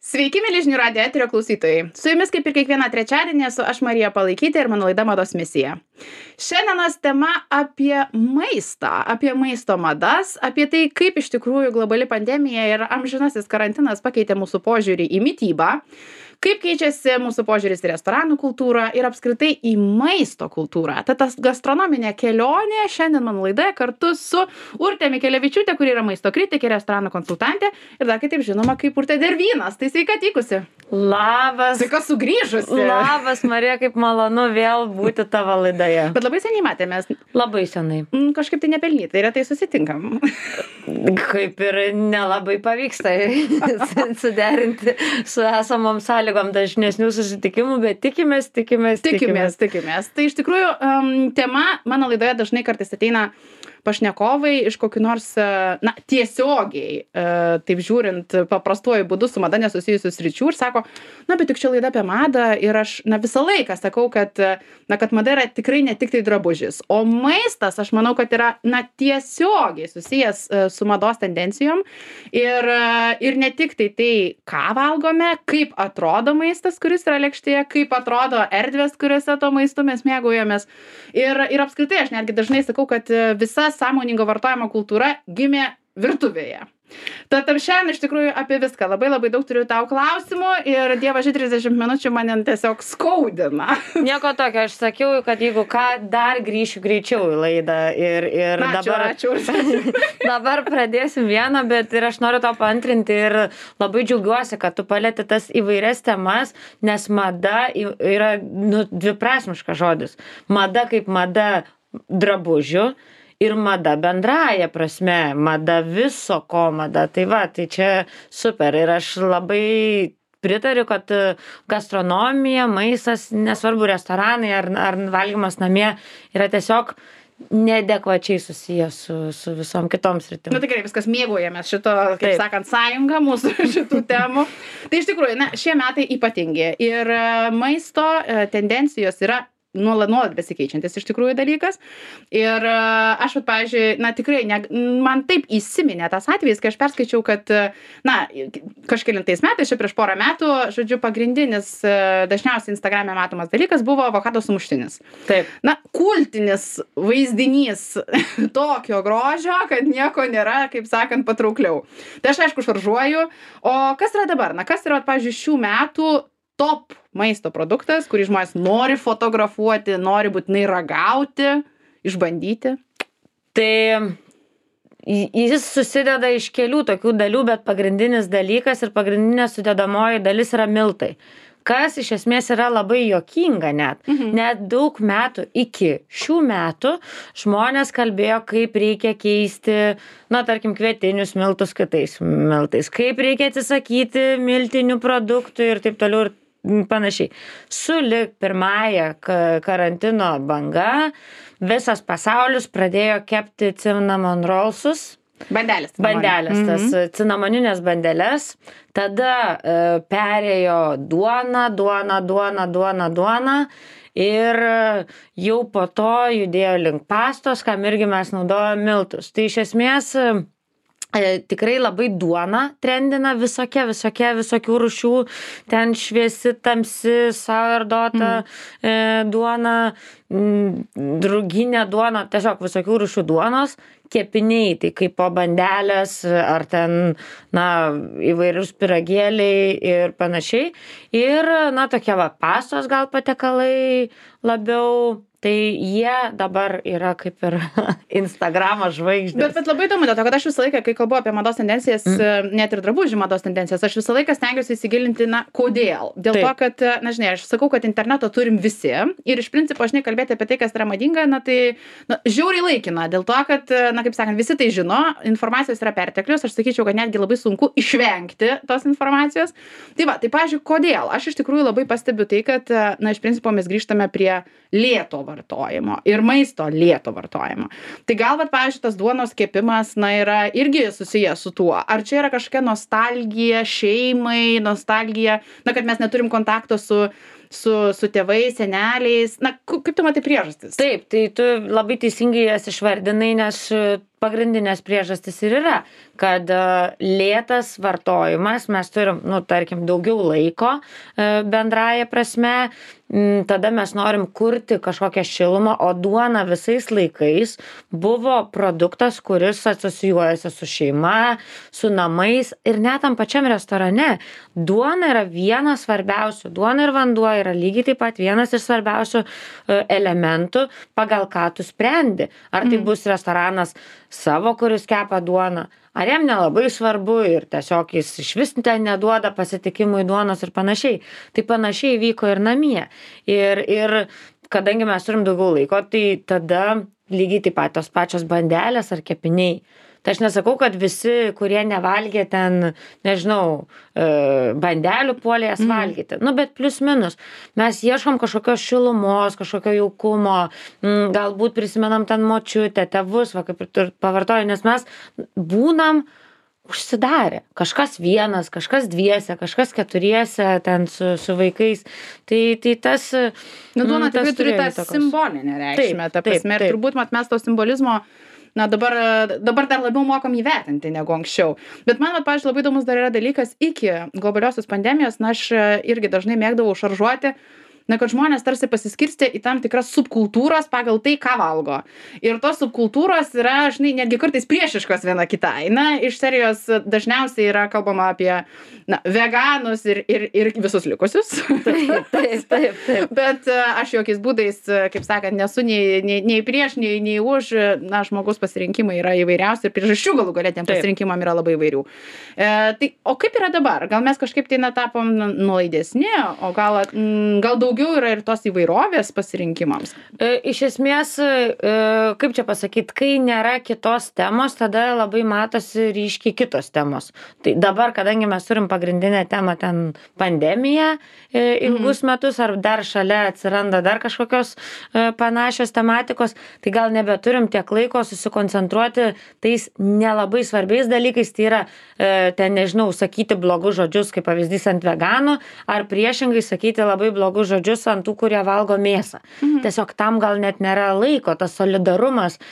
Sveiki, mieli žinių radijo eterio klausytojai. Su jumis kaip ir kiekvieną trečiadienį esu aš Marija Palaikytė ir mano laida Mados misija. Šiandienos tema apie maistą, apie maisto madas, apie tai, kaip iš tikrųjų globali pandemija ir amžinasis karantinas pakeitė mūsų požiūrį į mitybą, kaip keičiasi mūsų požiūris į restoranų kultūrą ir apskritai į maisto kultūrą. Tad tas gastronominė kelionė šiandien mano laidoje kartu su Urte Mikelevičiūtė, kuri yra maisto kritikė, restoranų konsultantė ir dar kitaip žinoma kaip Urtė Dervynas. Tai sveika atvykusi. Labas. Sveika sugrįžusi. Labas, Marija, kaip malonu vėl būti tavo laidoje. Bet labai seniai matėmės. Labai senai. Kažkaip tai nepelnytai, retai susitinkam. Kaip ir nelabai pavyksta suderinti su esamom sąlygom dažnesnių susitikimų, bet tikimės. Tai iš tikrųjų tema mano laidoje dažnai kartais ateina pašnekovai iš kokių nors, tiesiogiai, taip žiūrint, paprastuoju būdu su mada nesusijusių sričių ir sako, bet tik čia laida apie madą ir aš, visą laiką sakau, kad mada yra tikrai ne tik tai drabužis, o maistas, aš manau, kad yra, tiesiogiai susijęs su mados tendencijom ir ne tik tai, ką valgome, kaip atrodo maistas, kuris yra lėkštėje, kaip atrodo erdvės, kuriuose to maistu mes mėgaujamės. Ir apskritai aš netgi dažnai sakau, kad visa sąmoningo vartojimo kultūra gimė virtuvėje. Tad šiandien iš tikrųjų apie viską. Labai daug turiu tau klausimų ir dievaži 30 minučių mane tiesiog skaudina. Nieko tokio, aš sakiau, kad jeigu ką, dar grįšiu greičiau į laidą ir Ačiū. Dabar pradėsim vieną, bet ir aš noriu tau paantrinti ir labai džiaugiuosi, kad tu palieti tas įvairias temas, nes mada yra dviprasmiškas žodis. Mada kaip mada drabužių. Ir mada bendraja prasme, mada viso ko mada. Tai čia super. Ir aš labai pritariu, kad gastronomija, maistas, nesvarbu restoranai ar valgymas namie, yra tiesiog neadekvačiai susijęs su visom kitom sritim. Tikrai viskas mėgaujamės šito, kaip sakant, sąjungą mūsų šitų temų. Tai iš tikrųjų, šie metai ypatingi. Ir maisto tendencijos yra nuolat besikeičiantis iš tikrųjų dalykas. Ir aš, pavyzdžiui, tikrai, man taip įsiminė tas atvejis, kai aš perskaičiau, kad, kažkelintais metais, čia prieš porą metų, žodžiu, pagrindinis, dažniausiai Instagrame matomas dalykas buvo avokado sumuštinis. Taip. Kultinis vaizdinys tokio grožio, kad nieko nėra, kaip sakant, patraukliau. Tai aš, aišku, šaržuoju. O kas yra dabar? Kas yra, pavyzdžiui, šių metų top maisto produktas, kurį žmonės nori fotografuoti, nori būtinai ragauti, išbandyti? Tai jis susideda iš kelių tokių dalių, bet pagrindinis dalykas ir pagrindinė sudedamoji dalis yra miltai. Kas iš esmės yra labai juokinga net. Net daug metų iki šių metų žmonės kalbėjo, kaip reikia keisti, tarkim, kvietinius miltus kitais miltais, kaip reikia atsisakyti miltinių produktų ir taip toliau ir panašiai. Sulig pirmąją karantino banga visas pasaulis pradėjo kepti cinnamon rollsus. Bandelės, tas cinamoninės bandeles. Tada perėjo duona ir jau po to judėjo link pastos, kam irgi mes naudojame miltus. Tai iš esmės tikrai labai duona trendina visokių rūšių, ten šviesi, tamsi, sourdota duona, druginė duona, tiesiog visokių rūšių duonos, kepiniai, tai kaip po bandelės ar ten, įvairius pyragėliai ir panašiai. Ir, tokie pastos gal patekalai labiau. Tai jie dabar yra kaip ir Instagramo žvaigždės. Bet labai įdomu, dėl to, kad aš visą laiką, kai kalbu apie mados tendencijas, net ir drabužių mados tendencijas, aš visą laiką stengiuosi įsigilinti, kodėl. Dėl to, kad, aš sakau, kad interneto turim visi ir iš principo, kalbėti apie tai, kas yra madinga, žiauriai laikina. Dėl to, kad, kaip sakant, visi tai žino, informacijos yra perteklius, aš sakyčiau, kad netgi labai sunku išvengti tos informacijos. Tai pavyzdžiui, kodėl? Aš iš tikrųjų labai pastebiu tai, kad, iš principo mes grįžtame prie lėto vartojimo ir maisto lėto vartojimo. Tai gal, pavyzdžiui, tas duonos kepimas, yra irgi susijęs su tuo. Ar čia yra kažkokia nostalgija šeimai, nostalgija, kad mes neturim kontakto su tėvais, seneliais. Kaip tu matai priežastis? Taip, tai tu labai teisingai jas išvardinai, nes pagrindinės priežastys ir yra, kad lėtas vartojimas, mes turim, tarkim, daugiau laiko bendraja prasme, tada mes norim kurti kažkokią šilumą, o duona visais laikais buvo produktas, kuris asocijuojasi su šeima, su namais ir net tam pačiam restorane. Duona yra vienas svarbiausių, duona ir vanduo yra lygiai taip pat vienas iš svarbiausių elementų, pagal ką tu sprendi. Ar tai bus restoranas savo, kuris kepa duoną, ar jam nelabai svarbu ir tiesiog jis išvis ten neduoda pasitikimui duonos ir panašiai. Tai panašiai vyko ir namie. Ir kadangi mes turim daugiau laiko, tai tada lygiai taip pat tos pačios bandelės ar kepiniai. Tai aš nesakau, kad visi, kurie nevalgė ten, nežinau, bandelių puolė jas valgyti. Bet plius minus. Mes ieškom kažkokios šilumos, kažkokio jaukumo, galbūt prisimenam ten močiutę, tėvus, kaip ir pavartoju, nes mes būnam užsidarę. Kažkas vienas, kažkas dviese, kažkas keturiese ten su vaikais. Tai tas... Duona tikrai turi tą simbolinę reikšmę, ta prasme. Ir turbūt mes to simbolizmo dabar dar labiau mokam įvertinti negu anksčiau. Bet man, pavyzdžiui, labai įdomus dar yra dalykas iki globaliosios pandemijos, aš irgi dažnai mėgdavau šaržuoti, kad žmonės tarsi pasiskirstė į tam tikras subkultūras pagal tai, ką valgo. Ir tos subkultūros yra, netgi kartais priešiškos viena kitai. Iš serijos dažniausiai yra kalbama apie veganus ir visus likusius. Taip. Bet aš jokiais būdais, kaip sakant, nesu nei prieš, nei už. Žmogus pasirinkimai yra įvairiausi ir priežasčių galų galia tiem pasirinkimam yra labai įvairių. O kaip yra dabar? Gal mes kažkaip tai tapom nuolaidesni, o gal daugiau yra ir tos įvairovės pasirinkimams? Iš esmės, kaip čia pasakyti, kai nėra kitos temos, tada labai matosi ryškiai kitos temos. Tai dabar, kadangi mes turim pagrindinę temą ten pandemiją ilgus metus, ar dar šalia atsiranda dar kažkokios panašios tematikos, tai gal nebeturim tiek laiko susikoncentruoti tais nelabai svarbiais dalykais, tai yra ten, nežinau, sakyti blogus žodžius, kaip pavyzdys ant veganų, ar priešingai sakyti labai blogus žodžius ant tų, kurie valgo mėsą. Tiesiog tam gal net nėra laiko, tas solidarumas.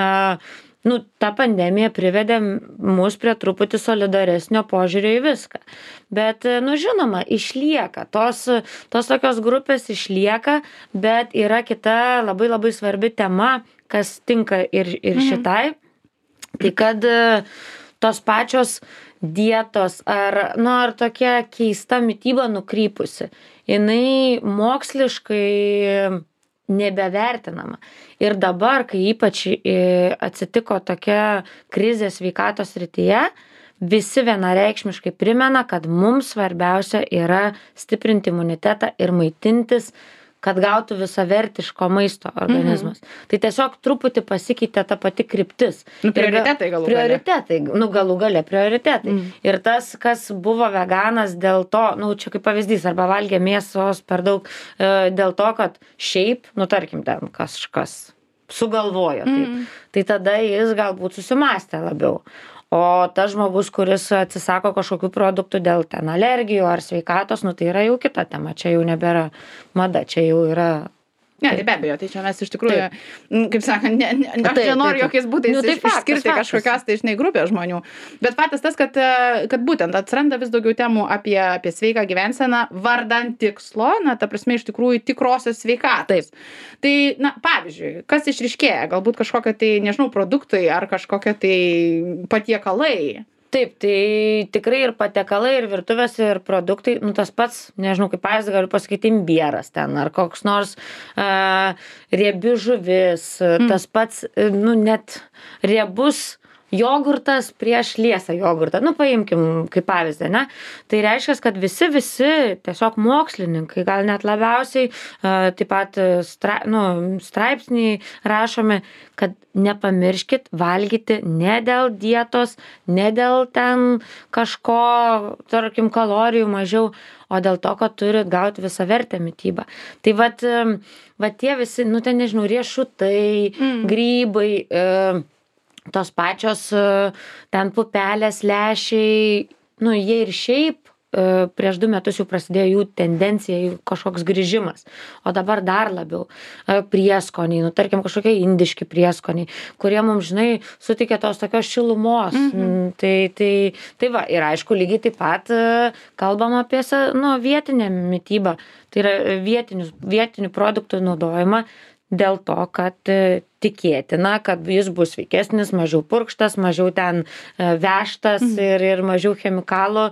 Ta pandemija privedė mus prie truputį solidaresnio požiūrio į viską. Bet, žinoma, išlieka. Tos tokios grupės išlieka, bet yra kita labai labai svarbi tema, kas tinka ir šitai. Tai kad tos pačios dietos ar tokia keista mityba nukrypusi, jinai moksliškai nebevertinama. Ir dabar, kai ypač atsitiko tokia krizė sveikatos srityje, visi vienareikšmiškai primena, kad mums svarbiausia yra stiprinti imunitetą ir maitintis, kad gautų visavertiško maisto organizmas. Tai tiesiog truputį pasikeitė ta pati kryptis. Prioritetai galų gale. Galų gale prioritetai. Ir tas, kas buvo veganas dėl to, čia kaip pavyzdys, arba valgė mėsos per daug, dėl to, kad šiaip, tarkim, ten kažkas sugalvojo. Tai tada jis galbūt susimąstė labiau. O tas žmogus, kuris atsisako kažkokių produktų dėl ten alergijų ar sveikatos, tai yra jau kita tema. Čia jau nebėra mada, čia jau yra... Ne, tai be abejo, tai čia mes iš tikrųjų, kaip sakant, aš nenoriu jokiais būdais išskirti kažkokios grupės žmonių. Bet faktas tas, kad būtent atsiranda vis daugiau temų apie sveiką gyvenseną vardan tikslo, ta prasme iš tikrųjų tikrosios sveikatos. Tai, pavyzdžiui, kas išryškėja, galbūt kažkokie tai, nežinau, produktai ar kažkokie tai patiekalai. Taip, tai tikrai ir patiekalai, ir virtuvės, ir produktai, tas pats, nežinau, kaip pavyzdį galiu pasakyti, imbieras ten, ar koks nors riebi žuvis, tas pats, net riebus jogurtas prieš liesą jogurtą. Paimkim kaip pavyzdį, ne? Tai reiškia, kad visi tiesiog mokslininkai, gal net labiausiai, taip pat straipsniai rašomi, kad nepamirškit valgyti ne dėl dietos, ne dėl ten kažko, tarkim, kalorijų mažiau, o dėl to, kad turit gauti visavertę mitybą. Tai vat tie visi, ten nežinau, riešutai, grybai, tos pačios ten pupelės, lęšiai, jie ir šiaip prieš 2 metus jau prasidėjo jų tendencija, jų kažkoks grįžimas, o dabar dar labiau prieskoniai, nu, tarkim, kažkokie indiški prieskoniai, kurie mums, žinai, suteikia tos tokios šilumos. Tai va, ir aišku, lygiai taip pat kalbam apie vietinę mitybą, tai yra vietinių produktų naudojimą, dėl to, kad tikėtina, kad jis bus sveikesnis, mažiau purkštas, mažiau ten vežtas ir mažiau chemikalų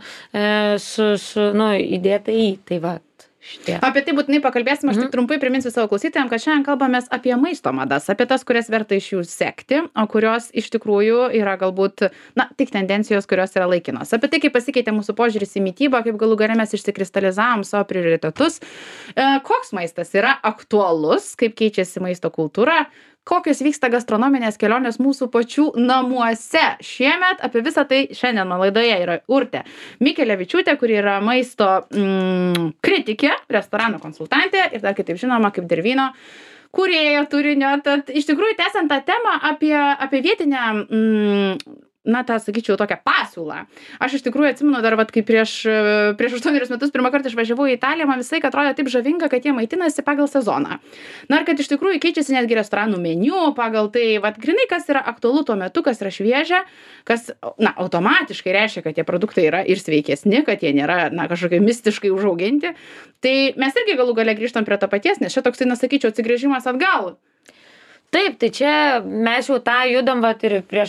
įdėta į. Tai va, šitie. Apie tai būtinai pakalbėsim, aš tik trumpai priminsiu savo klausytojams, kad šiandien kalbamės apie maisto madas, apie tas, kurias verta iš jų sekti, o kurios iš tikrųjų yra galbūt, tik tendencijos, kurios yra laikinos. Apie tai, kaip pasikeitė mūsų požiūris į mitybą, kaip galų gale mes išsikristalizavom savo prioritetus, koks maistas yra aktualus, kaip keičiasi maisto kultūra, kokios vyksta gastronominės kelionės mūsų pačių namuose. Šiemet apie visą tai šiandien man laidoje yra Urtė Mikelevičiūtė, kuri yra maisto kritikė, restorano konsultantė ir dar kitaip žinoma kaip Dervyno kūrėja turinio. Tad iš tikrųjų tęsiant tą temą apie vietinę sakyčiau, tokią pasiūlą. Aš iš tikrųjų atsimenu dar, kai prieš 8 metus pirmą kartą išvažiavau į Italiją, man visai atrodė taip žavinga, kad jie maitinasi pagal sezoną. Ir kad iš tikrųjų keičiasi netgi restoranų meniu pagal tai, grinai, kas yra aktualu tuo metu, kas yra šviežia, kas, automatiškai reiškia, kad tie produktai yra ir sveikesni, kad jie nėra, kažkokie mistiškai užauginti. Tai mes irgi galų gale grįžtam prie to paties, nes čia toksai, sakyčiau, atsigręžimas atgal. Taip, tai čia mes jau tą judam, ir prieš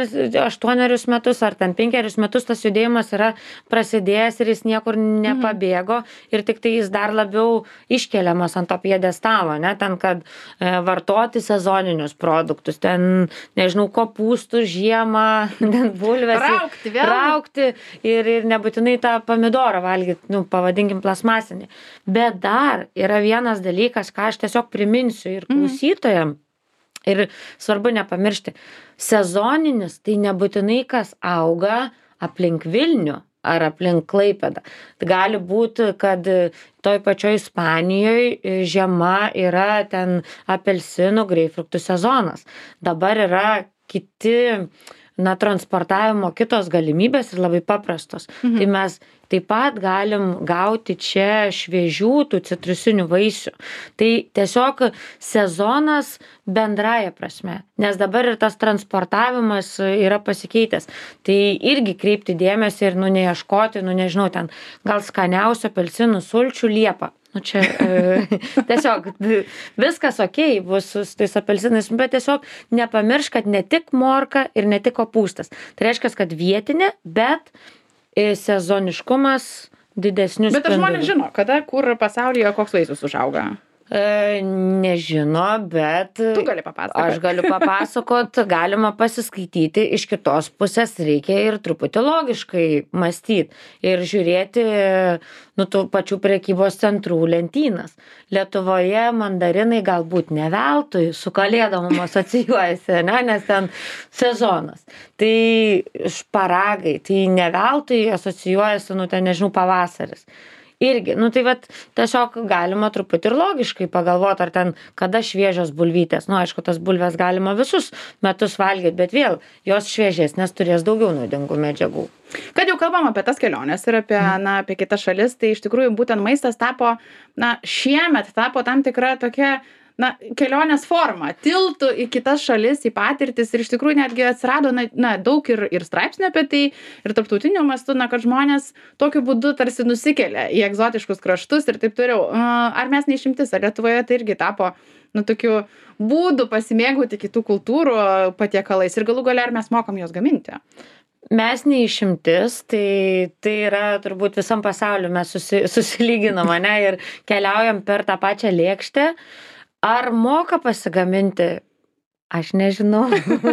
8 metus ar ten 5 metus tas judėjimas yra prasidėjęs ir jis niekur nepabėgo ir tik tai jis dar labiau iškeliamas ant to pjedestalo, ne, ten, kad vartoti sezoninius produktus, ten, nežinau, kopūstų žiemą, ten bulves, raukti ir nebūtinai tą pomidorą valgyti, pavadinkim plasmasinį. Bet dar yra vienas dalykas, ką aš tiesiog priminsiu ir klausytojams. Ir svarbu nepamiršti, sezoninis tai nebūtinai kas auga aplink Vilnių ar aplink Klaipėdą. Tai gali būti, kad toj pačioj Ispanijoje žiema yra ten apelsinų, greipfruktų sezonas. Dabar yra kiti transportavimo kitos galimybės ir labai paprastos. Tai mes taip pat galim gauti čia šviežių tų citrusinių vaisių. Tai tiesiog sezonas bendraja prasme, nes dabar ir tas transportavimas yra pasikeitęs. Tai irgi kreipti dėmesį ir neieškoti, nežinau, ten gal skaniausio apelsinų sulčių Liepą. Čia tiesiog viskas okei bus su tais apelsinais, bet tiesiog nepamiršk, kad ne tik morka ir ne tik kopūstas. Tai reiškia, kad vietinė, bet sezoniškumas didesnius. Bet žmonės žino, kada, kur pasaulyje koks vaisius užauga? Nežino, bet tu gali papasakoti. Aš galiu papasakot, galima pasiskaityti, iš kitos pusės reikia ir truputį logiškai mąstyti ir žiūrėti tų pačių prekybos centrų lentynas. Lietuvoje mandarinai galbūt ne veltui su kalėdom asocijuojasi, nes ten sezonas. Tai šparagai, tai ne veltui asocijuojasi, ten nežinau, pavasaris. Irgi, tai tiesiog galima truputį ir logiškai pagalvoti, ar ten kada šviežios bulvytės. Aišku, tas bulves galima visus metus valgyti, bet vėl jos šviežesnės turės daugiau naudingų medžiagų. Kad jau kalbam apie tas keliones ir apie kitas šalis, tai iš tikrųjų būtent maistas tapo, šiemet tapo tam tikra tokia, kelionės forma, tiltų į kitas šalis, į patirtis ir iš tikrųjų netgi atsirado daug ir straipsnių apie tai ir tarptautiniu mastu, kad žmonės tokiu būdu tarsi nusikelia į egzotiškus kraštus ir taip toliau. Ar mes neišimtis, ar Lietuvoje tai irgi tapo tokiu būdu pasimėgauti kitų kultūrų patiekalais ir galų gale ar mes mokam juos gaminti? Mes neišimtis, tai yra turbūt visam pasauliu mes susilyginam, ir keliaujam per tą pačią lėkštę. Ar moka pasigaminti? Aš nežinau.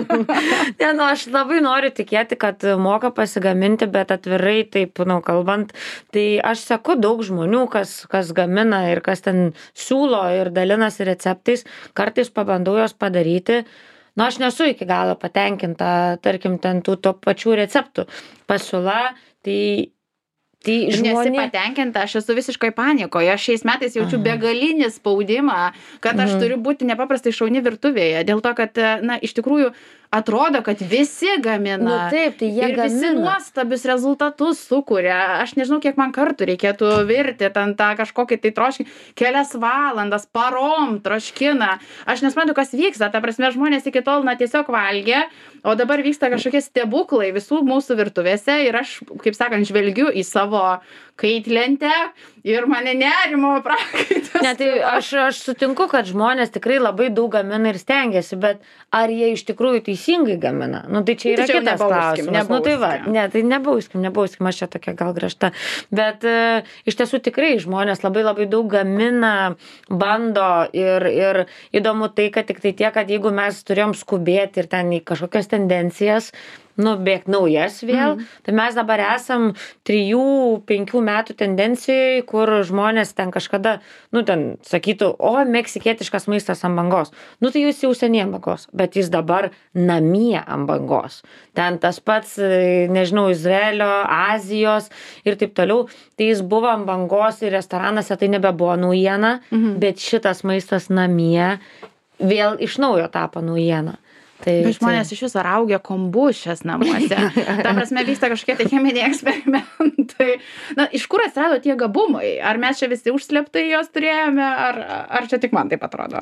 Aš labai noriu tikėti, kad moka pasigaminti, bet atvirai taip, kalbant, tai aš seku daug žmonių, kas gamina ir kas ten siūlo ir dalinasi receptais. Kartais pabandau jos padaryti. Aš nesu iki galo patenkinta, tarkim, ten tų pačių receptų. Pasiūla, tai Nesi patenkinta, aš esu visiškai panikoje. Aš šiais metais jaučiu begalinį spaudimą, kad aš turiu būti nepaprastai šauni virtuvėje. Dėl to, kad, iš tikrųjų, atrodo, kad visi gamina. Nu taip, tai jie ir visi gamina. nuostabius rezultatus sukuria. Aš nežinau, kiek man kartų reikėtų virti ten tą kažkokį tai troškinį. Kelias valandas, parom troškina. Aš nesuprantu, kas vyksta. Ta prasme, žmonės iki tol tiesiog valgė, o dabar vyksta kažkokie stebuklai visų mūsų virtuvėse ir aš, kaip sakant, žvelgiu į savo kaitlentę ir mane nerimo prakaitas. Ne, tai aš sutinku, kad žmonės tikrai labai daug gamina ir stengiasi, bet ar jie iš tikrųjų teisingai gamina? Nu, tai čia yra kitas klausimas. Nu, tai va, tai nebauskim, aš čia tokia gal griežta. Bet iš tiesų tikrai žmonės labai daug gamina, bando ir įdomu tai, kad tik tai tiek, kad jeigu mes turėjom skubėti ir ten į kažkokias tendencijas, bėgt naujas vėl, tai mes dabar esam 3-5 metų tendencijai, kur žmonės ten kažkada, ten sakytų, o, meksikietiškas maistas ant bangos. Tai jis jau seniai ant bangos, bet jis dabar namie ant bangos. Ten tas pats, nežinau, Izraelio, Azijos ir taip toliau, tai jis buvo ant bangos ir restoranuose tai nebebuvo naujiena, bet šitas maistas namie vėl iš naujo tapo naujiena. Bet žmonės iš viso raugia kombušės namuose. Ta prasme, vyksta kažkokie tai cheminiai eksperimentai. Iš kur atsirado tie gabumai? Ar mes čia visi užslėptai jos turėjome, ar čia tik man taip atrodo?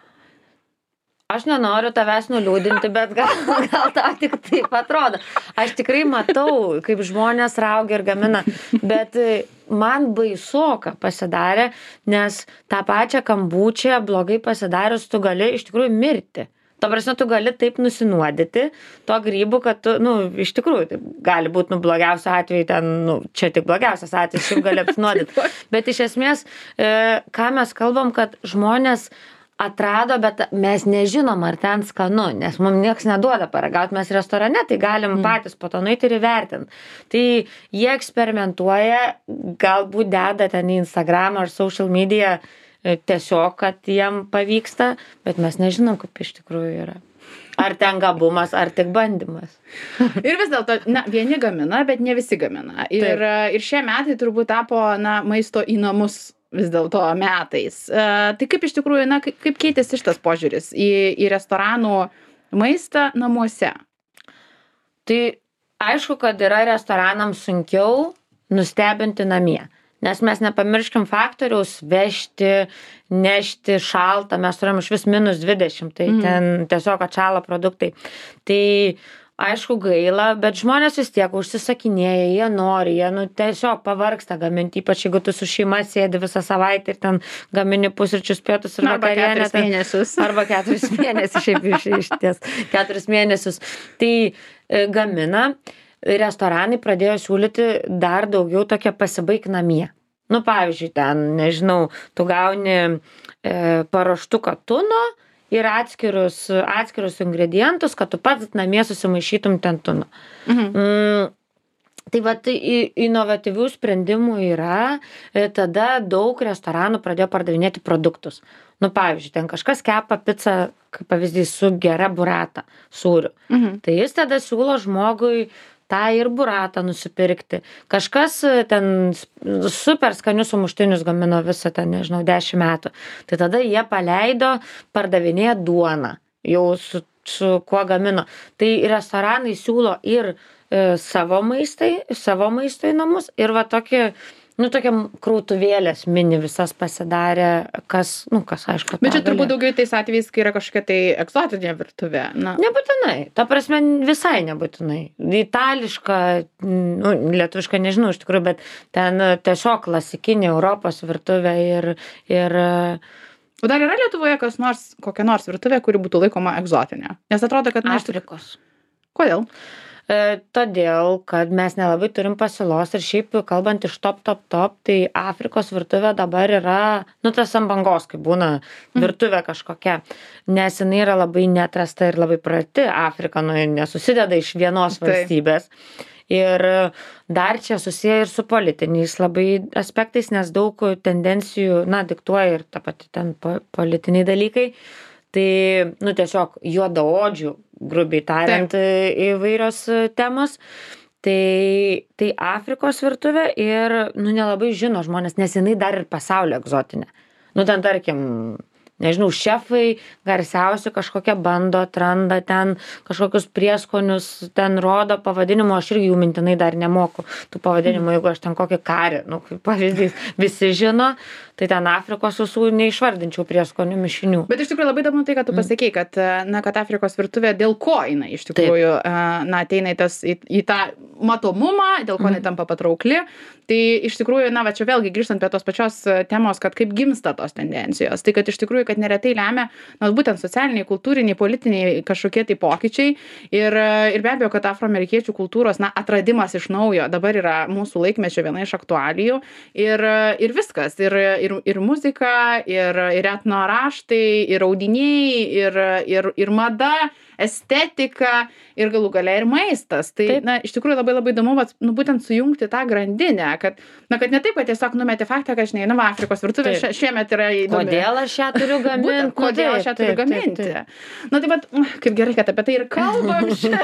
Aš nenoriu tavęs nuliūdinti, bet gal tau tik taip atrodo. Aš tikrai matau, kaip žmonės raugia ir gamina, bet man baisoka pasidarė, nes tą pačią kombučią blogai pasidarius tu gali iš tikrųjų mirti. Ta prasme, tu gali taip nusinuodyti to grybų, kad tu, iš tikrųjų, tai gali būti, blogiausiu atveju ten, čia tik blogiausias atvejis, šiaip gali apsinuodyti. Bet iš esmės, ką mes kalbam, kad žmonės atrado, bet mes nežinom, ar ten skanu, nes mums nieks neduoda paragauti, mes restorane, tai galim patys po to nueiti ir įvertinti. Tai jie eksperimentuoja, galbūt deda ten į Instagram ar social media, tiesiog, kad jiem pavyksta, bet mes nežinom, kaip iš tikrųjų yra. Ar ten gabumas, ar tik bandymas. Ir vis dėlto, vieni gamina, bet ne visi gamina. Ir šie metai turbūt tapo, maisto į namus vis dėlto metais. Tai kaip iš tikrųjų, kaip keitėsi šitas požiūris į restoranų maistą namuose? Tai aišku, kad yra restoranams sunkiau nustebinti namie. Nes mes nepamirškim faktoriaus vežti, nešti šaltą, mes turim iš vis -20, tai ten tiesiog atšąla produktai. Tai aišku gaila, bet žmonės vis tiek užsisakinėja, jie nori, jie tiesiog pavargsta gaminti, ypač jeigu tu su šeima sėdi visą savaitę ir ten gamini pusryčius, pietus ir vakarienę. Arba 4 mėnesius, šiaip išties 4 mėnesius. Tai gamina. Restoranai pradėjo siūlyti dar daugiau tokią pasibaik namie. Pavyzdžiui, ten, nežinau, tu gauni paruoštuką tuno ir atskirus ingredientus, kad tu pats namie susimaišytum ten tuno. Tai va, inovatyvių sprendimų yra, tada daug restoranų pradėjo pardavinėti produktus. Pavyzdžiui, ten kažkas kepa pizzą, kaip pavyzdys, su gera burrata, sūriu. Tai jis tada siūlo žmogui tą ir buratą nusipirkti. Kažkas ten super skanius sumuštinius gamino visą ten, nežinau, 10 metų. Tai tada jie paleido pardavinėję duoną, jau su kuo gamino. Tai restoranai siūlo ir savo maistą į namus ir va tokia krautuvėlės mini visas pasidarė, kas aišku. Bet čia turbūt daugiau tais atvejais, kai yra kažkokia tai egzotinė virtuvė. Nebūtinai, ta prasme visai nebūtinai. Itališka, lietuviška nežinau iš tikrųjų, bet ten tiesiog klasikinė Europos virtuvė ir... O dar yra Lietuvoje kokia nors virtuvė, kuri būtų laikoma egzotinė? Nes atrodo, kad... Afrikos. Kodėl? Todėl, kad mes nelabai turim pasiūlos ir šiaip kalbant iš top, tai Afrikos virtuvė dabar yra, tas ant bangos, kai būna virtuvė kažkokia, nes jinai yra labai neatrasta ir labai prati. Afrika nesusideda iš vienos valstybės. Ir dar čia susiję ir su politiniais labai aspektais, nes daug tendencijų, diktuoja ir ta pati ten politiniai dalykai. Tai, tiesiog juodaodžių, grubiai tariant, įvairios temos. Tai Afrikos virtuvė ir, nelabai žino žmonės, nes jinai dar ir pasaulio egzotinė. Ten, tarkim, nežinau, šefai garsiausi kažkokią bando, atranda ten kažkokius prieskonius, ten rodo pavadinimų, aš irgi jų mintinai dar nemoku. Tų pavadinimų, jeigu aš ten kokį karį, nu, kaip pavyzdys, visi žino, tai ten Afrikos visų neišvardinčiau prieskonių mišinių. Bet iš tikrųjų labai įdomu tai, kad tu pasakei, kad, na, kad Afrikos virtuvė dėl ko jinai iš tikrųjų, na, ateina į tą matomumą, dėl ko jinai tampa patraukli. Tai iš tikrųjų, na, va čia vėlgi grįžtant prie tos pačios temos, kad kaip gimsta tos tendencijos. Tai kad iš tikrųjų, kad neretai lemia, na, būtent socialiniai, kultūriniai, politiniai kažkokie tai pokyčiai. Ir be abejo, kad afroamerikiečių kultūros, na, atradimas iš naujo dabar yra mūsų laikmečio viena iš aktualijų. Ir viskas. Ir muzika, ir etno raštai, ir audiniai, ir mada, estetika ir galų gale ir maistas. Tai, na, iš tikrųjų labai labai įdomu, nu, būtent sujungti tą grandinę, kad ne taip, kad tiesiog numeti faktą, kad, žinai, nu, Afrikos virtuvė šiemet yra įdomi. Kodėl aš ją turiu gaminti? Kodėl aš ją turiu gaminti? Na, tai vat, kaip gerai, kad apie tai ir kalbam čia.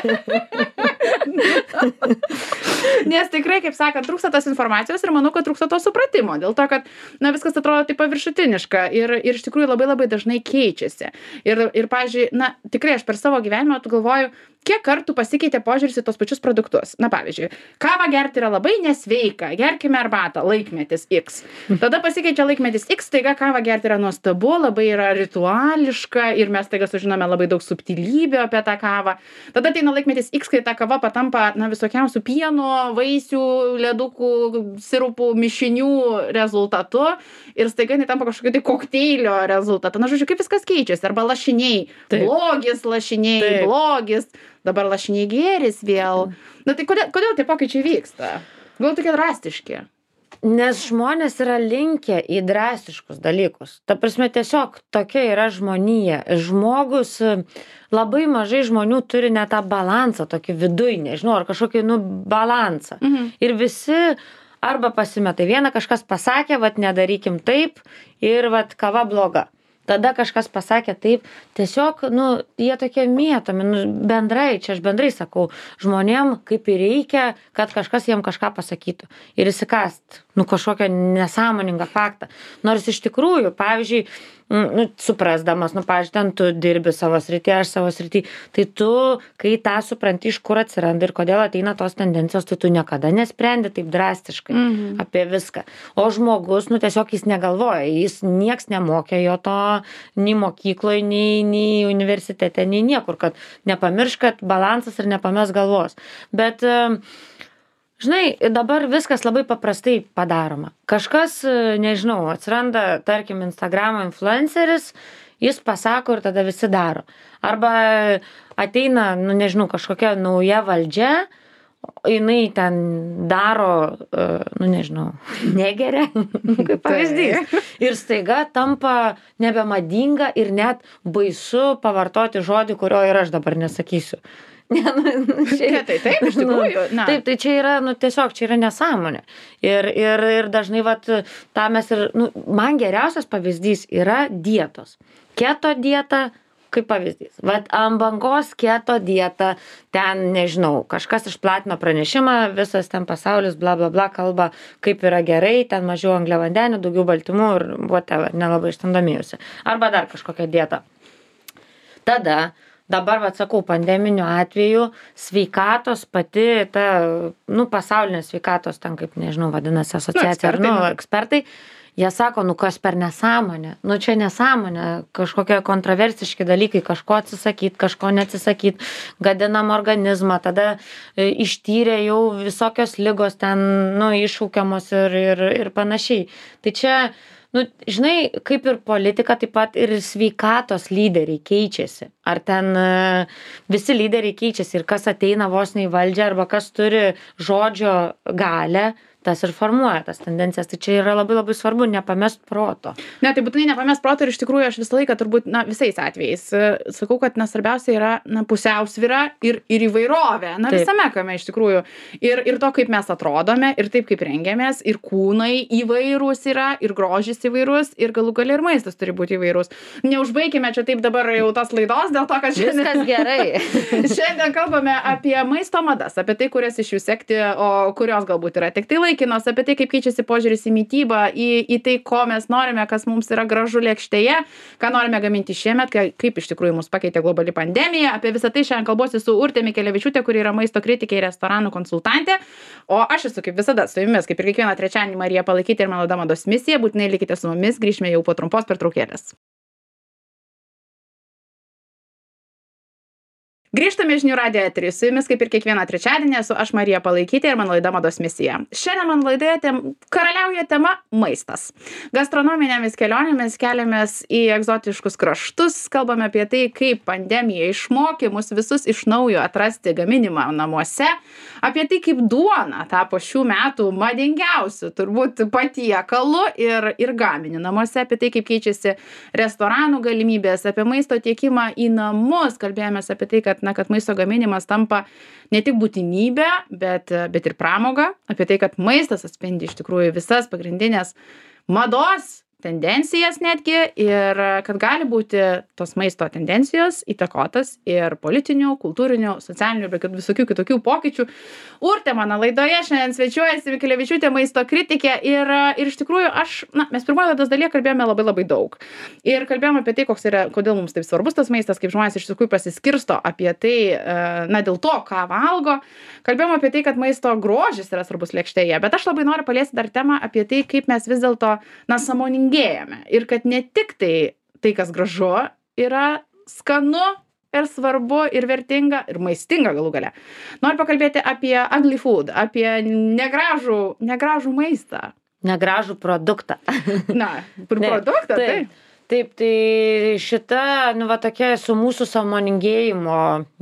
Nes tikrai, kaip sakant, trūksta tos informacijos ir manau, kad trūksta to supratimo. Dėl to, kad, na, viskas atrodo taip paviršutiniška ir iš tikrųjų labai labai dažnai keičiasi. Ir pavyzdžiui, na, tikrai aš per savo gyvenimą galvoju, kiek kartų pasikeitė požiūris į tos pačius produktus. Na, pavyzdžiui, kavą gerti yra labai nesveika, gerkime arbatą, laikmetis X. Tada pasikeičia laikmetis X, taiga kavą gerti yra nuostabu, labai yra rituališka ir mes taiga sužinome labai daug subtilybių apie tą kavą. Tada ateina laikmetis X, kai ta kava patampa, na, visokiausių pieno, vaisių, ledukų, sirupų, mišinių rezultatu ir staiga jinai tampa kažkokio tai kokteilio rezultatu. Na, žodžiu, kaip viskas keičiasi. Arba lašiniai, blogis, lašiniai, blogis. Dabar lašiniai gėris vėl. Na tai kodėl tie pokyčiai vyksta? Gal tokie drastiški? Nes žmonės yra linkę į drastiškus dalykus. Ta prasme, tiesiog tokia yra žmonija. Žmogus, labai mažai žmonių turi net tą balansą, tokį viduj, nežinau, ar kažkokį, nu, balansą. Ir visi arba pasimeta. Vieną kažkas pasakė, vat nedarykim taip ir vat kava bloga. Tada kažkas pasakė taip, tiesiog, nu, jie tokie mėtomi, nu, bendrai, čia aš bendrai sakau, žmonėm kaip ir reikia, kad kažkas jiem kažką pasakytų ir įsikast, nu, kažkokią nesąmoningą faktą. Nors iš tikrųjų, pavyzdžiui, nu, suprasdamas, nu, pavyzdžiui, ten tu dirbi savo srity, aš savo srity, tai tu, kai tą supranti, iš kur atsiranda ir kodėl ateina tos tendencijos, tai tu niekada nesprendi taip drastiškai apie viską. O žmogus, nu, tiesiog jis negalvoja, jis nieks nemokė jo to, nei mokykloje, nei universitete, nei niekur, kad nepamirš, kad balansas ir nepames galvos. Bet, žinai, dabar viskas labai paprastai padaroma. Kažkas, nežinau, atsiranda, tarkim, Instagramo influenceris, jis pasako ir tada visi daro. Arba ateina, nu, nežinau, kažkokia nauja valdžia, jinai ten daro, nu, nežinau, negeria, kaip pavyzdys. Ir staiga tampa nebemadinga ir net baisu pavartoti žodį, kurio ir aš dabar nesakysiu. Taip, iš tikrųjų. Taip, tai čia yra, nu, tiesiog čia yra nesąmonė. Ir dažnai, vat, tą mes ir, nu, man geriausias pavyzdys yra dietos. Keto dieta, kaip pavyzdys. Vat ant bangos keto dieta, ten, nežinau, kažkas išplatino pranešimą, visas ten pasaulis, bla, bla, bla, kalba, kaip yra gerai, ten mažiau angliavandenių, daugiau baltymų ir whatever, nelabai iš ten domėjusi. Arba dar kažkokia dieta. Tada, dabar, vat, sakau, pandeminiu atveju sveikatos pati, ta, nu, pasaulinė sveikatos, ten kaip, nežinau, vadinasi asociacija, ar, nu, ekspertai, jie sako, nu, kas per nesąmonę, nu, čia nesąmonė, kažkokie kontroversiški dalykai, kažko atsisakyt, kažko neatsisakyt, gadinam organizmą, tada ištyrė jau visokios ligos ten, nu, iššaukiamos ir panašiai. Tai čia, nu, žinai, kaip ir politika, taip pat ir sveikatos lyderiai keičiasi. Ar ten visi lyderiai keičiasi ir kas ateina vos ne į valdžią arba kas turi žodžio galią, tas ir formuoja tas tendencijas. Tai čia yra labai labai svarbu nepamest proto. Ne, tai būtinai nepamest proto ir iš tikrųjų aš visą laiką turbūt, na, visais atvejais sakau, kad svarbiausia yra, na, pusiausvyra ir įvairovė. Na, visame kame iš tikrųjų. Ir to, kaip mes atrodome, ir taip, kaip rengiamės, ir kūnai įvairūs yra, ir grožis įvairus, ir galų gale ir maistas turi būti įvairus. Neužbaikime čia taip dabar jau tas laidos, dėl to, kad viskas gerai. Šiandien kalbame apie maisto madas, apie tai, kurias iš jų sekti, o kurios galbūt yra tik tai laikinos, apie tai, kaip keičiasi požiūris į mitybą, į tai, ko mes norime, kas mums yra gražu lėkštėje, ką norime gaminti šiemet, kaip iš tikrųjų mus pakeitė globali pandemija. Apie visą tai šiandien kalbuosi su Urte Mikelevičiūtė, kuri yra maisto kritikė ir restoranų konsultantė. O aš esu kaip visada su jumis, kaip ir kiekvieną trečiadienį, Marija Palaikytė ir mano Laida Mados misija. Būtinai likite su mumis, grįžime jau po trumpos pertraukėlės. Grįžtame žinių radijo eterį. Su jumis kaip ir kiekvieną trečiadienį esu aš Marija Palaikytė ir mano Laida Mados misija. Šiandien mano laidoje karaliauja tema maistas. Gastronominėmis kelionėmis keliamės į egzotiškus kraštus, kalbame apie tai, kaip pandemija išmokė mus visus iš naujo atrasti gaminimą namuose, apie tai, kaip duona tapo šių metų madingiausių turbūt patiekalu ir gaminiu namuose, apie tai, kaip keičiasi restoranų galimybės, apie maisto tiekimą į namus, kalbėjomės apie tai, kad maisto gaminimas tampa ne tik būtinybė, bet ir pramoga, apie tai, kad maistas atspindi iš tikrųjų visas pagrindinės mados tendencijas netgi ir kad gali būti tos maisto tendencijos įtakotas ir politinių, kultūrinių, socialinių ir visokių kitokių pokyčių. Urtė mano laidoje šiandien svečiuojasi Mikelevičiūtė, maisto kritikė ir iš tikrųjų mes pirmoje laidos dalyje kalbėjome labai daug. Ir kalbėjome apie tai, kodėl mums taip svarbus tas maistas, kaip žmonės iš tikrųjų pasiskirsto apie tai, dėl to, ką valgo. Kalbėjome apie tai, kad maisto grožis yra svarbus lėkštėje, bet aš labai noriu paliesti dar temą apie tai, kaip mes vis dėlto sąmoningėjame ir kad ne tik tai, kas gražu, yra skanu ir svarbu ir vertinga ir maistinga galų gale. Noriu pakalbėti apie ugly food, apie negražų maistą. Negražų produktą. Produktą, taip. Taip, tai šita, tokia su mūsų sąmoningėjimo,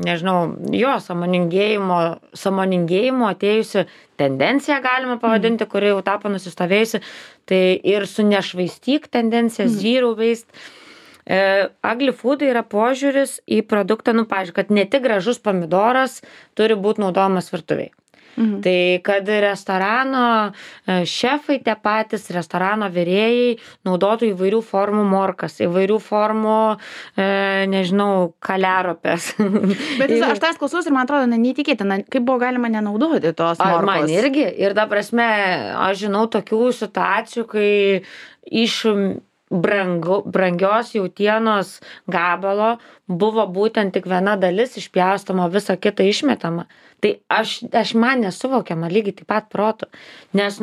sąmoningėjimo atėjusi tendencija, galima pavadinti, kuri jau tapo nusistovėjusi, tai ir su nešvaistyk tendencija, zero waste. Ugly food yra požiūris į produktą, pavyzdžiui, kad ne tik gražus pomidoras turi būti naudojamas virtuvėje. Tai kad restorano šefai tie patys, restorano virėjai naudotų įvairių formų morkas, įvairių formų, kaliaropės. Bet aš tas klausus ir man atrodo neįtikėtina, kaip buvo galima nenaudoti tos morkos. Man irgi. Ir ta prasme, aš žinau tokių situacijų, kai iš brangios jautienos gabalo buvo būtent tik viena dalis išpjaustoma, visa kita išmetama. Tai man nesuvokiama lygiai taip pat protu. Nes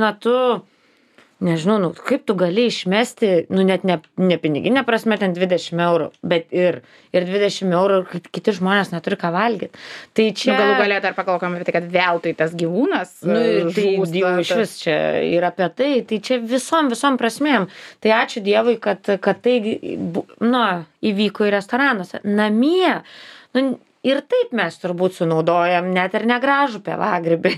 kaip tu gali išmesti, net ne piniginė prasme, ten 20 eurų, bet ir 20 eurų, kad kiti žmonės neturi ką valgyti. Tai čia... galų galę dar pakalbame apie tai, kad veltui tas gyvūnas žūsta. Tai iš vis čia ir apie tai, tai čia visom prasmėm. Tai ačiū Dievui, kad tai, įvyko į restoranuose. Namie, ir taip mes turbūt sunaudojam net ir negražų pievagrybį,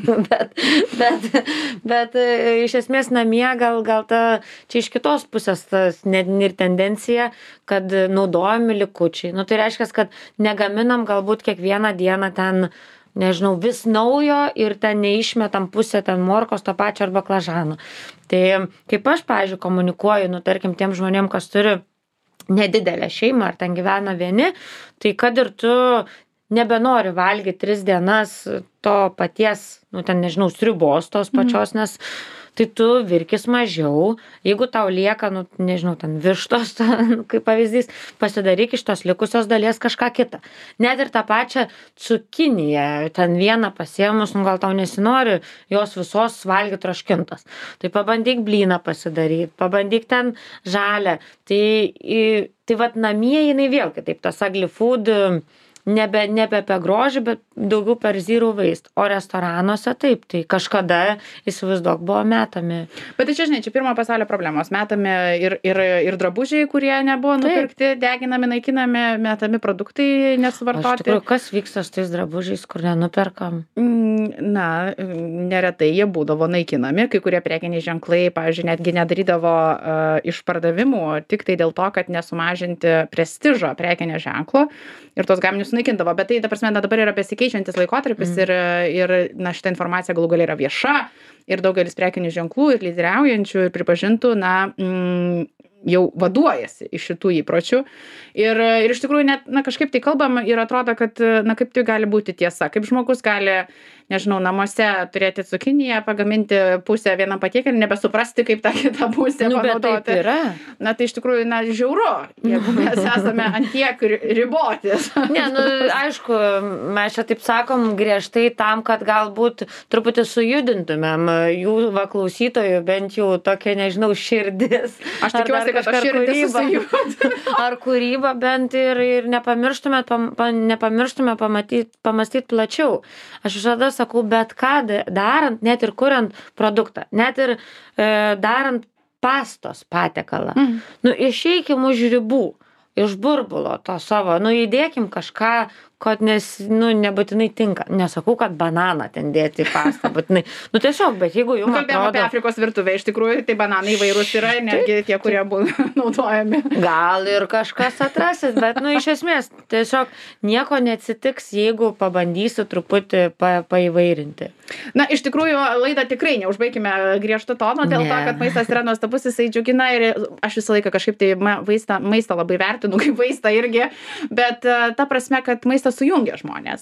bet iš esmės namie gal čia iš kitos pusės tas net ir tendencija, kad naudojami likučiai. Tai reiškia, kad negaminam galbūt kiekvieną dieną ten, vis naujo ir ten neišmetam pusę ten morkos to pačio arba baklažano. Tai kaip aš, pavyzdžiui, komunikuoju, tarkim, tiem žmonėm, kas turi nedidelę šeimą ar ten gyvena vieni, tai kad ir tu nebenori valgyti 3 dienas to paties, sriubos tos pačios, nes tai tu virkis mažiau, jeigu tau lieka, ten vištos, kaip pavyzdys, pasidaryk iš tos likusios dalies kažką kitą. Net ir tą pačią cukiniją, ten vieną pasiėmus, gal tau nesinori jos visos valgyti troškintos. Tai pabandyk blyną pasidaryti, pabandyk ten žalę. Tai vat namie jinai vėl kitaip, tas ugly food nebe apie grožį, bet daugiau per zero waste. O restoranuose taip, tai kažkada, įsivaizduok, buvo metami. Bet tai čia pirmo pasaulio problemos. Metami ir drabužiai, kurie nebuvo nupirkti, deginami, naikinami, metami produktai nesuvartoti. Iš tikrųjų, kas vyksta su tais drabužiais, kur nenuperkam? Neretai jie būdavo naikinami. Kai kurie prekiniai ženklai, pavyzdžiui, netgi nedarydavo išpardavimų tik tai dėl to, kad nesumažinti prestižo prekinio ženklo ir tos gaminius naikindavo, bet tai, ta prasme, dabar yra besikeičiantis laikotarpis ir šita informacija galų gale yra vieša ir daugelis prekinių ženklų ir lyderiaujančių ir pripažintų, jau vaduojasi iš šitų įpročių. Ir iš tikrųjų net, kažkaip tai kalbam ir atrodo, kad, kaip tai gali būti tiesa. Kaip žmogus gali, nežinau, namuose turėti cukiniją, pagaminti pusę vienam patiekalui, nebesuprasti, kaip tą kitą pusę panaudoti. Bet taip yra. Tai iš tikrųjų, žiauru, jeigu mes esame ant tiek ribotis. Ne, aišku, mes čia taip sakom griežtai tam, kad galbūt truputį sujudintumėm jų klausytojų, bent jau tokia, nežinau, širdis. Aš tikiuosi, kad aš širdis susijungtų. Ar kūryba bent ir nepamirštume pamastyti plačiau. Aš visada sakau, bet ką darant, net ir kuriant produktą, net ir darant pastos patiekalą. Išeikim už ribų, iš burbulo to savo, įdėkim kažką, kad nebūtinai tinka. Nesakau, kad bananą ten dėti į pastą, būtinai. Tiesiog, bet jeigu jums atrodo... Kalbėjom apie Afrikos virtuvę, iš tikrųjų, tai bananai įvairūs yra, netgi tie, kurie buvo naudojami. Gal ir kažkas atrasit, bet, iš esmės, tiesiog nieko neatsitiks, jeigu pabandysiu truputį paįvairinti. Iš tikrųjų, laidą tikrai neužbaikime griežto tono, dėl to, kad maistas yra nuostabus, jisai džiugina ir aš visą laiką kažkaip tai maistą labai vertinu, kaip vaistą irgi, bet ta prasme, kad maistas sujungia žmonės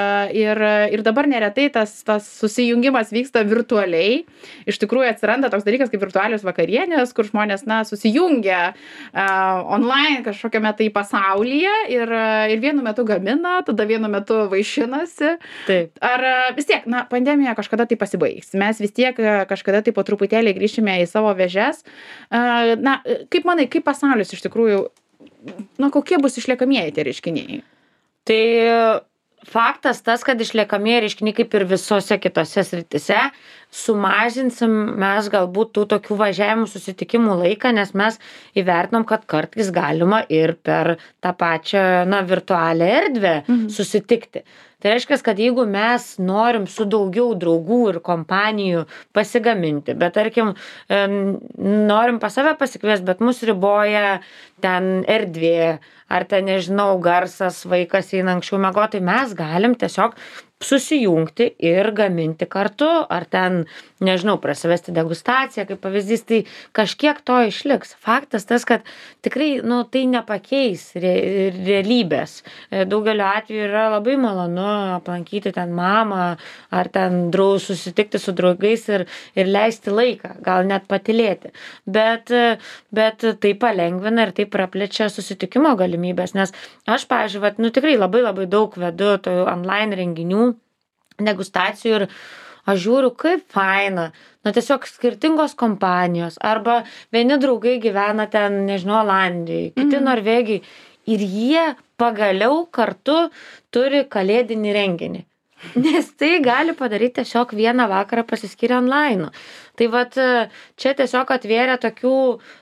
ir dabar neretai tas susijungimas vyksta virtualiai. Iš tikrųjų atsiranda toks dalykas kaip virtualios vakarienės, kur žmonės susijungia online kažkokiame tai pasaulyje ir vienu metu gamina, tada vienu metu vaišinasi. Taip. Ar vis tiek, pandemija kažkada tai pasibaigs. Mes vis tiek kažkada tai po truputėlį grįšime į savo vėžes. Kaip manai, kaip pasaulis iš tikrųjų, kokie bus išliekamieji tie reiškiniai? Tai faktas tas, kad išliekamieji reiškiniai kaip ir visose kitose srityse, sumažinsim mes galbūt tų tokių važiavimų susitikimų laiką, nes mes įvertinom, kad kartais galima ir per tą pačią virtualią erdvę susitikti. Tai reiškia, kad jeigu mes norim su daugiau draugų ir kompanijų pasigaminti, bet tarkim, norim pas save pasikviesti, bet mus riboja ten erdvė, ar ten, nežinau, garsas, vaikas eina anksčiau miegoti, tai mes galim tiesiog susijungti ir gaminti kartu, ar ten, nežinau, prasivesti degustaciją, kaip pavyzdys, tai kažkiek to išliks. Faktas tas, kad tikrai, tai nepakeis realybės. Daugeliu atveju yra labai malonu aplankyti ten mamą, ar ten susitikti su draugais ir leisti laiką, gal net patylėti. Bet tai palengvina ir tai praplečia susitikimo galimybės, nes aš, pavyzdžiui, tikrai labai labai daug vedu online renginių, degustacijų ir aš žiūriu, kaip faina, tiesiog skirtingos kompanijos, arba vieni draugai gyvena ten, nežinau, Olandijai, kiti Norvegijai ir jie pagaliau kartu turi kalėdinį renginį. Nes tai gali padaryti tiesiog vieną vakarą pasiskyrę online. Tai čia tiesiog atvėrė tokių,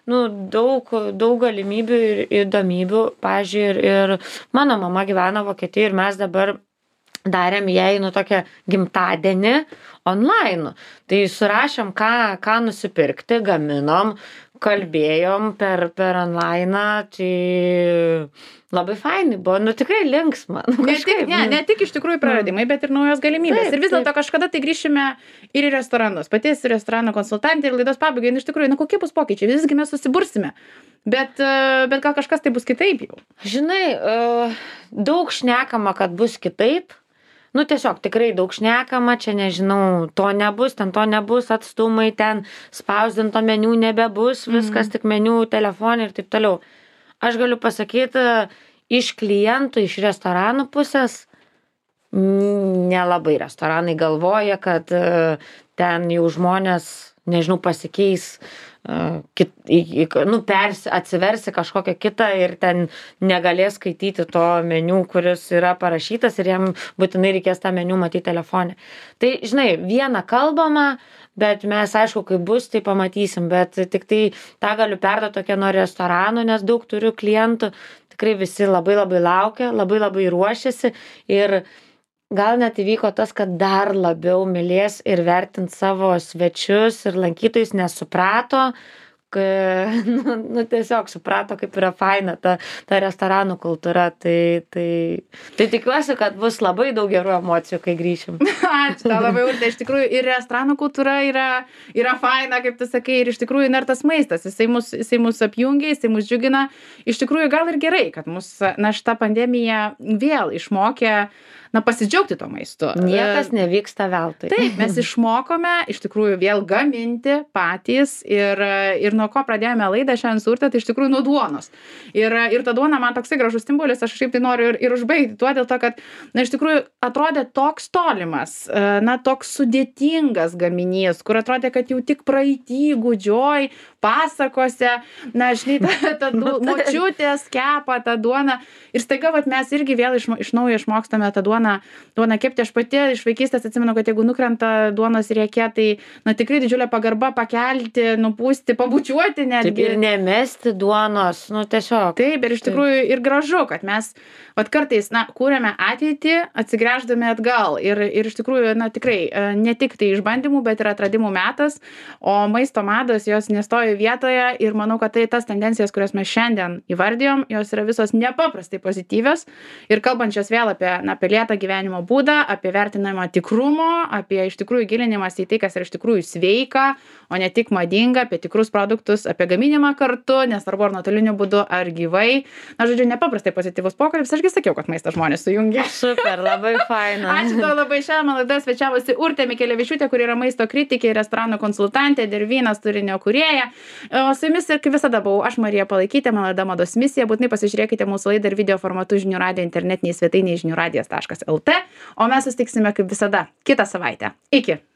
daug galimybių ir įdomybių. Pavyzdžiui, ir mano mama gyvena Vokietijoje ir mes dabar darėm jai tokią gimtadienį online. Tai surašėm, ką nusipirkti, gaminom, kalbėjom per online, tai labai fainai buvo, tikrai linksma. Ne tik iš tikrųjų praradimai, bet ir naujos galimybės. Ir vis dėlto kažkada tai grįšime ir į restoranus. Paties restorano konsultantė ir laidos pabaigai, iš tikrųjų, kokie bus pokyčiai, visgi mes susibursime. Bet gal kažkas tai bus kitaip jau. Žinai, daug šnekama, kad bus kitaip. Tiesiog tikrai daug šnekama, čia nežinau, to nebus, ten to nebus, atstumai, ten spausdinto meniu nebebus, viskas tik meniu, telefonai ir taip toliau. Aš galiu pasakyti, iš klientų, iš restoranų pusės, nelabai restoranai galvoja, kad ten jau žmonės, nežinau, pasikeis, atsiversi kažkokią kitą ir ten negalės skaityti to meniu, kuris yra parašytas ir jam būtinai reikės tą meniu matyti telefone. Tai, žinai, viena kalbama, bet mes, aišku, kaip bus, tai pamatysim, bet tik tai tą galiu perduoti tokia nuo restoranų, nes daug turiu klientų, tikrai visi labai labai laukia, labai labai ruošiasi ir gal net įvyko tas, kad dar labiau mylės ir vertint savo svečius ir lankytojus, nes suprato, nu, tiesiog suprato, kaip yra faina ta restoranų kultūra. Tai tikiuosi, kad bus labai daug gerų emocijų, kai grįšim. Ačiū tau labai, Urte. Iš tikrųjų, ir restoranų kultūra yra faina, kaip tu sakai, ir iš tikrųjų ir tas maistas, jisai mus apjungia, jisai mus džiugina. Iš tikrųjų, gal ir gerai, kad šita pandemija vėl išmokė pasidžiaugti to maistu. Niekas nevyksta veltui. Taip, mes išmokome iš tikrųjų vėl gaminti patys ir nuo ko pradėjome laidą šiandien su Urte, tai iš tikrųjų nuo duonos. Ir ta duona man toksai gražus simbolis, aš šiaip tai noriu ir užbaigti tuo dėl to, kad iš tikrųjų atrodė toks tolimas, toks sudėtingas gaminys, kur atrodė, kad jau tik praeity gūdžioj pasakose, žinai, ta močiutės kepa tą duoną ir staiga mes irgi vėl iš naujo išmokstame tą duoną kepti. Aš pati iš vaikystės atsimenu, kad jeigu nukrenta duonos riekė, tai tikrai didžiulė pagarba pakelti, nupūsti, pabučiuoti netgi. Taip, ir nemesti duonos, tiesiog. Taip, ir iš tikrųjų ir gražu, kad mes kartais, kūrėme ateitį, atsigręždami atgal. Ir iš tikrųjų, tikrai, ne tik tai išbandymų, bet ir atradimų metas, o maisto mados jos nestojo vietoje ir manau, kad tai tas tendencijas, kurias mes šiandien įvardijom, jos yra visos nepaprastai pozityvios ir kalbančios vėl apie lėtą gyvenimo būdą, apie vertinimą tikrumo, apie iš tikrųjų gilinimas į tai, kas yra iš tikrųjų sveika, o ne tik madinga, apie tikrus produktus, apie gaminimą kartu, nesvarbu ar nuotoliniu būdu, ar gyvai. Žodžiu, nepaprastai pozityvus pokalbis. Ašgi sakiau, kad maistas žmonės sujungia. Super, labai faina. Ačiū tau labai. Šiandien laidoje svečiavosi Urtė Mikelevičiūtė, kuri yra maisto kritikė, restoranų konsultantė, Dervynas turinio kūrėja. O su jumis ir kaip visada buvau aš, Marija Palaikytė, mano laida Mados misija. Būtinai pasižiūrėkite mūsų laidą ir video formatu žinių radijo internetinėje svetainėje žiniųradijas.lt. O mes susitiksime kaip visada kitą savaitę. Iki.